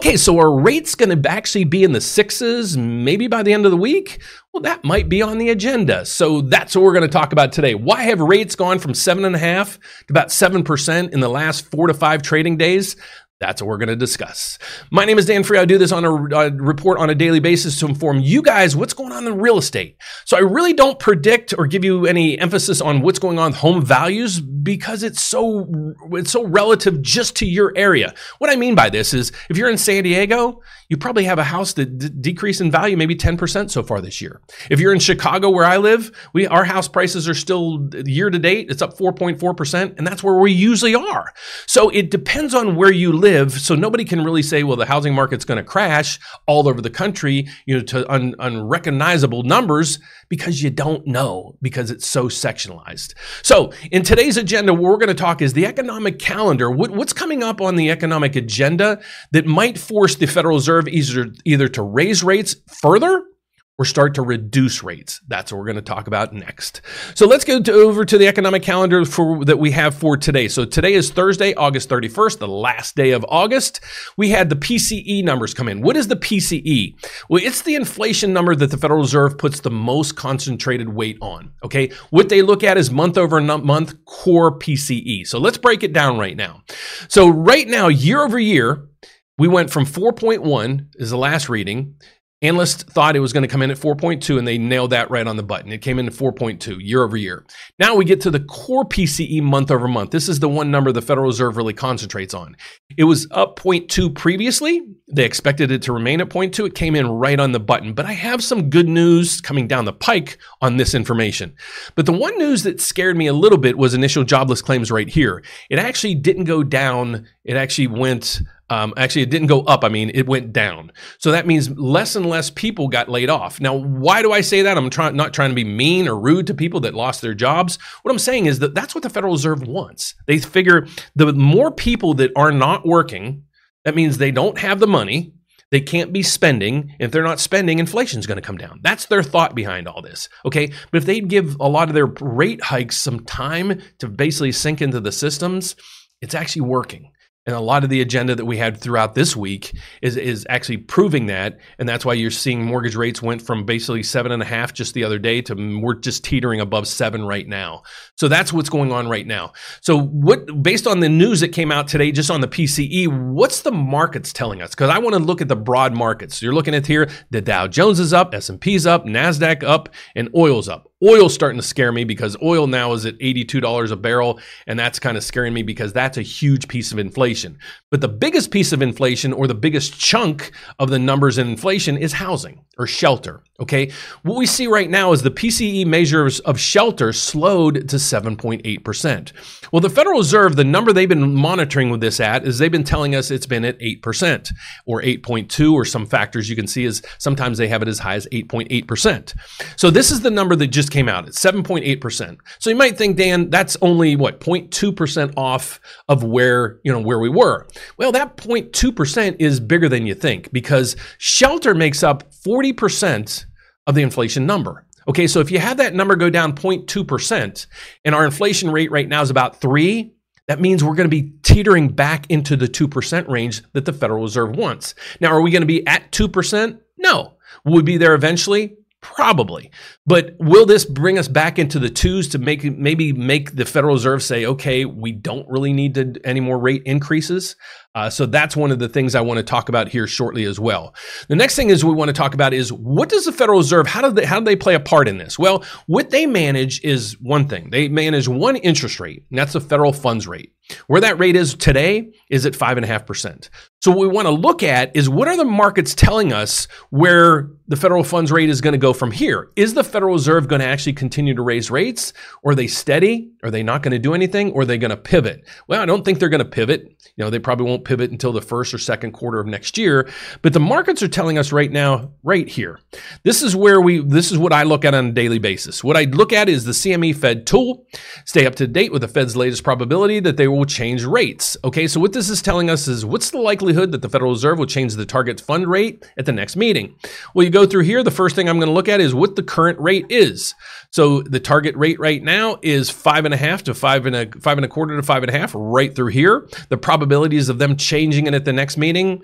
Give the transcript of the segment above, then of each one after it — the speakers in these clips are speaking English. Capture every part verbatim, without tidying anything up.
Okay, so are rates going to actually be in the sixes, maybe by the end of the week? Well, that might be on the agenda. So that's what we're going to talk about today. Why have rates gone from seven and a half to about seven percent in the last four to five trading days? That's what we're going to discuss. My name is Dan Free. I do this on a, a report on a daily basis to inform you guys what's going on in real estate. So I really don't predict or give you any emphasis on what's going on with home values because it's so it's so relative just to your area. What I mean by this is if you're in San Diego, you probably have a house that d- decreased in value maybe ten percent so far this year. If you're in Chicago where I live, we our house prices are still year to date, it's up four point four percent, and that's where we usually are. So it depends on where you live. So nobody can really say, well, the housing market's going to crash all over the country, you know, to un- unrecognizable numbers because you don't know because it's so sectionalized. So in today's agenda, what we're going to talk is the economic calendar. What, what's coming up on the economic agenda that might force the Federal Reserve either, either to raise rates further or start to reduce rates. That's what we're going to talk about next. So let's go to, over to the economic calendar for that we have for today. So today is Thursday, August thirty-first, the last day of August. We had the P C E numbers come in. What is the P C E? Well, it's the inflation number that the Federal Reserve puts the most concentrated weight on. Okay, what they look at is month over month core P C E. So let's break it down right now. So right now, year over year, we went from four point one is the last reading. Analysts thought it was going to come in at four point two, and they nailed that right on the button. It came in at four point two year over year. Now we get to the core P C E month over month. This is the one number the Federal Reserve really concentrates on. It was up zero point two previously. They expected it to remain at zero point two. It came in right on the button. But I have some good news coming down the pike on this information. But the one news that scared me a little bit was initial jobless claims right here. It actually didn't go down. It actually went Um, actually, it didn't go up. I mean, it went down. So that means less and less people got laid off. Now, why do I say that? I'm try- not trying to be mean or rude to people that lost their jobs. What I'm saying is that that's what the Federal Reserve wants. They figure the more people that are not working, that means they don't have the money. They can't be spending. If they're not spending, inflation is going to come down. That's their thought behind all this. Okay. But if they'd give a lot of their rate hikes some time to basically sink into the systems, it's actually working. And a lot of the agenda that we had throughout this week is, is actually proving that. And that's why you're seeing mortgage rates went from basically seven and a half just the other day to we're just teetering above seven right now. So that's what's going on right now. So what, based on the news that came out today, just on the P C E, what's the markets telling us? Because I want to look at the broad markets. So you're looking at here, the Dow Jones is up, S and P's up, NASDAQ up, and oil's up. Oil's starting to scare me because oil now is at eighty-two dollars a barrel, and that's kind of scaring me because that's a huge piece of inflation. But the biggest piece of inflation, or the biggest chunk of the numbers in inflation, is housing or shelter, okay? What we see right now is the P C E measures of shelter slowed to seven point eight percent. Well, the Federal Reserve, the number they've been monitoring with this at is they've been telling us it's been at eight percent or eight point two, or some factors you can see is sometimes they have it as high as eight point eight percent. So this is the number that just came out at seven point eight percent. So you might think, Dan, that's only what, zero point two percent off of where, you know, where we were. Well, that zero point two percent is bigger than you think because shelter makes up forty percent of the inflation number. Okay, so if you have that number go down zero point two percent and our inflation rate right now is about three, that means we're going to be teetering back into the two percent range that the Federal Reserve wants. Now, are we going to be at two percent? No. Will we be there eventually? Probably. But will this bring us back into the twos to make maybe make the Federal Reserve say, okay, we don't really need to, any more rate increases? Uh, so that's one of the things I want to talk about here shortly as well. The next thing is we want to talk about is what does the Federal Reserve, how do they, how do they play a part in this? Well, what they manage is one thing. They manage one interest rate, and that's the federal funds rate. Where that rate is today is at five and a half percent. So what we want to look at is what are the markets telling us where the federal funds rate is going to go from here? Is the Federal Reserve going to actually continue to raise rates? Or are they steady? Are they not going to do anything? Or are they going to pivot? Well, I don't think they're going to pivot. You know, they probably won't pivot until the first or second quarter of next year. But the markets are telling us right now, right here. This is where we, this is what I look at on a daily basis. What I look at is the C M E Fed tool, stay up to date with the Fed's latest probability that they will change rates. Okay, so what this is telling us is what's the likelihood that the Federal Reserve will change the target fund rate at the next meeting? Well, you go through here, the first thing I'm going to look at is what the current rate is. So the target rate right now is five and a half to five and a five and a quarter to five and a half right through here. The probabilities of them changing it at the next meeting,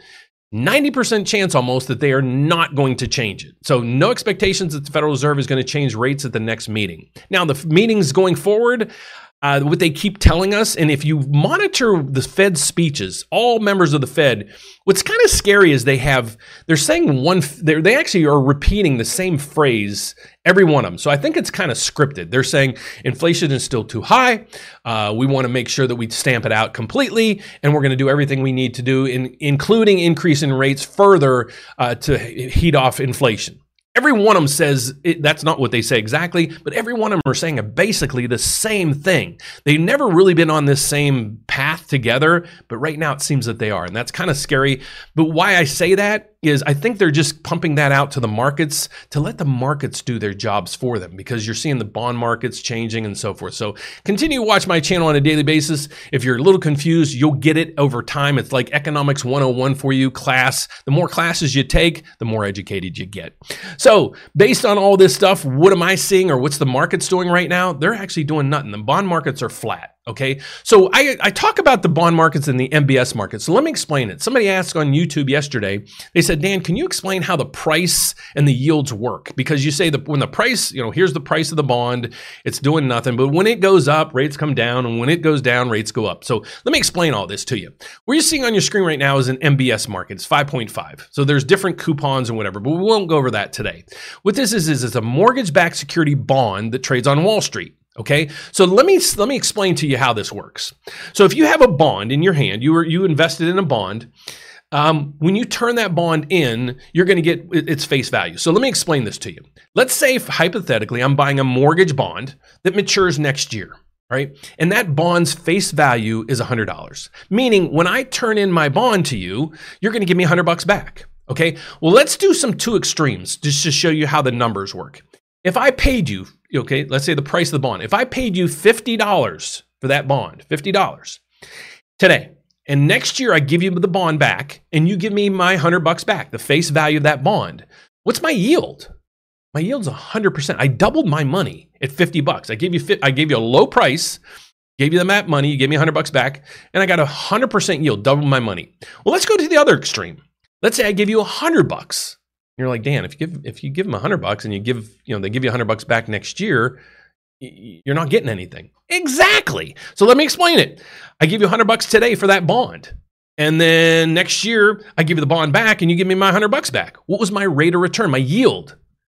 ninety percent chance almost that they are not going to change it. So no expectations that the Federal Reserve is going to change rates at the next meeting. Now, the f- meetings going forward, uh, what they keep telling us, and if you monitor the Fed's speeches, all members of the Fed, what's kind of scary is they have, they're saying one, they're, they actually are repeating the same phrase, every one of them. So I think it's kind of scripted. They're saying inflation is still too high. Uh, we want to make sure that we stamp it out completely, and we're going to do everything we need to do, in, including increasing rates further uh, to heat off inflation. Every one of them says, it, that's not what they say exactly, but every one of them are saying basically the same thing. They've never really been on this same path together, but right now it seems that they are, and that's kind of scary. But why I say that is I think they're just pumping that out to the markets to let the markets do their jobs for them, because you're seeing the bond markets changing and so forth. So continue to watch my channel on a daily basis. If you're a little confused, you'll get it over time. It's like economics one oh one for you class. The more classes you take, the more educated you get. So based on all this stuff, what am I seeing, or what's the markets doing right now? They're actually doing nothing. The bond markets are flat. Okay, so I, I talk about the bond markets and the M B S market. So let me explain it. Somebody asked on YouTube yesterday, they said, Dan, can you explain how the price and the yields work? Because you say that when the price, you know, here's the price of the bond, it's doing nothing. But when it goes up, rates come down. And when it goes down, rates go up. So let me explain all this to you. What you're seeing on your screen right now is an M B S market. It's five point five. So there's different coupons and whatever, but we won't go over that today. What this is, is it's a mortgage-backed security bond that trades on Wall Street. Okay, so let me let me explain to you how this works. So if you have a bond in your hand, you were you invested in a bond. Um, when you turn that bond in, you're going to get its face value. So let me explain this to you. Let's say, if, hypothetically, I'm buying a mortgage bond that matures next year, right? And that bond's face value is one hundred dollars. Meaning, when I turn in my bond to you, you're going to give me one hundred bucks back. Okay, well, let's do some two extremes just to show you how the numbers work. If I paid you, okay, let's say the price of the bond, if I paid you fifty dollars for that bond, fifty dollars today, and next year I give you the bond back and you give me my one hundred bucks back, the face value of that bond, what's my yield? My yield's one hundred percent. I doubled my money at fifty bucks. I gave you I gave you a low price, gave you the map money, you gave me one hundred bucks back, and I got a one hundred percent yield, double my money. Well, let's go to the other extreme. Let's say I give you one hundred bucks. You're like, Dan, if you give if you give them a hundred bucks and you give, you know, they give you a hundred bucks back next year, you're not getting anything. Exactly. So let me explain it. I give you a hundred bucks today for that bond. And then next year I give you the bond back and you give me my hundred bucks back. What was my rate of return? My yield?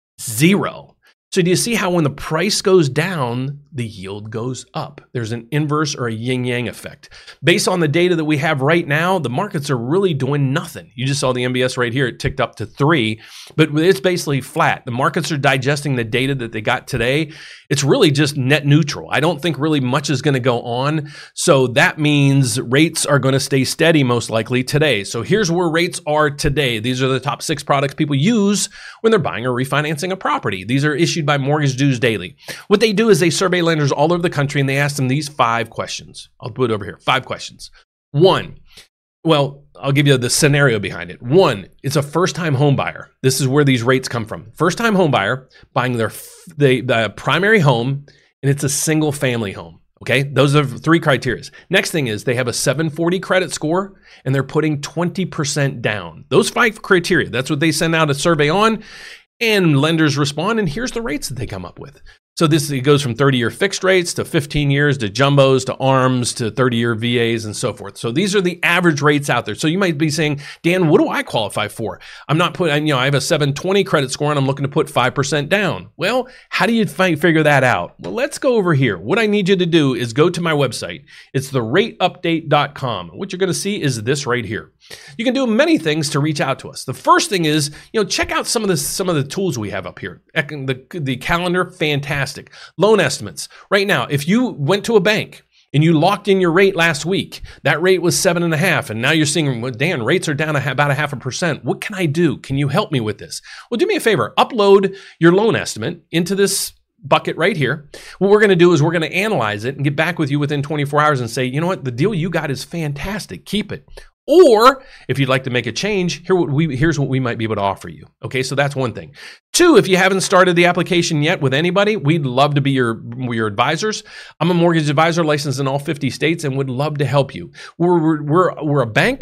Zero. So do you see how when the price goes down, the yield goes up? There's an inverse or a yin-yang effect. Based on the data that we have right now, the markets are really doing nothing. You just saw the M B S right here. It ticked up to three, but it's basically flat. The markets are digesting the data that they got today. It's really just net neutral. I don't think really much is going to go on. So that means rates are going to stay steady most likely today. So here's where rates are today. These are the top six products people use when they're buying or refinancing a property. These are issued by Mortgage Dues Daily. What they do is they survey lenders all over the country and they ask them these five questions. I'll put it over here. Five questions. One, well, I'll give you the scenario behind it. One, it's a first-time home buyer. This is where these rates come from. First-time home buyer buying their the, the primary home, and it's a single-family home. Okay, those are three criteria. Next thing is they have a seven forty credit score, and they're putting twenty percent down. Those five criteria, that's what they send out a survey on, and lenders respond, and here's the rates that they come up with. So this it goes from thirty-year fixed rates to fifteen years to jumbos to ARMs to thirty-year V As and so forth. So these are the average rates out there. So you might be saying, Dan, what do I qualify for? I'm not putting, you know, I have a seven twenty credit score and I'm looking to put five percent down. Well, how do you fi- figure that out? Well, let's go over here. What I need you to do is go to my website. It's the rate update dot com. What you're going to see is this right here. You can do many things to reach out to us. The first thing is, you know, check out some of the some of the tools we have up here. The, the calendar, fantastic. Loan estimates. Right now, if you went to a bank and you locked in your rate last week, that rate was seven and a half, and now you're seeing, well, Dan, rates are down a, about a half a percent. What can I do? Can you help me with this? Well, do me a favor. Upload your loan estimate into this bucket right here. What we're going to do is we're going to analyze it and get back with you within twenty-four hours and say, you know what, the deal you got is fantastic. Keep it. Or if you'd like to make a change, here what we, here's what we might be able to offer you. Okay, so that's one thing. Two, if you haven't started the application yet with anybody, we'd love to be your, your advisors. I'm a mortgage advisor licensed in all fifty states and would love to help you. We're, we're, we're, we're a bank,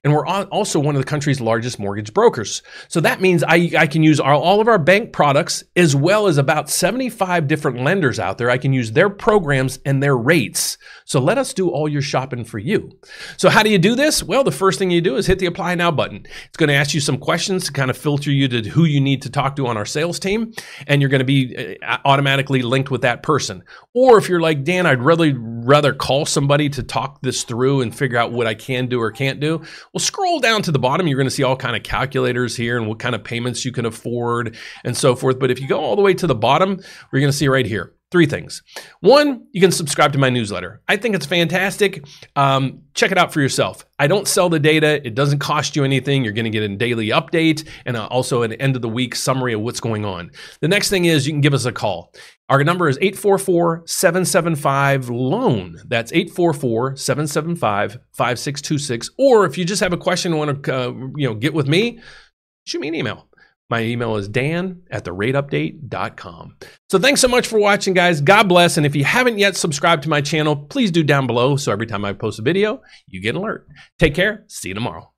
And we're also one of the country's largest mortgage brokers. So that means I, I can use our, all of our bank products as well as about seventy-five different lenders out there. I can use their programs and their rates. So let us do all your shopping for you. So how do you do this? Well, the first thing you do is hit the Apply Now button. It's going to ask you some questions to kind of filter you to who you need to talk to on our sales team, and you're going to be automatically linked with that person. Or if you're like, Dan, I'd really rather call somebody to talk this through and figure out what I can do or can't do. Well, scroll down to the bottom. You're going to see all kind of calculators here and what kind of payments you can afford and so forth. But if you go all the way to the bottom, we're going to see right here three things. One, you can subscribe to my newsletter. I think it's fantastic. Um, check it out for yourself. I don't sell the data. It doesn't cost you anything. You're going to get a daily update and uh, also an end of the week summary of what's going on. The next thing is you can give us a call. Our number is eight four four, seven seven five, LOAN. That's eight four four, seven seven five, five six two six. Or if you just have a question and want to uh, you know, get with me, shoot me an email. My email is dan at the rate update dot com. So thanks so much for watching, guys. God bless. And if you haven't yet subscribed to my channel, please do down below so every time I post a video, you get an alert. Take care. See you tomorrow.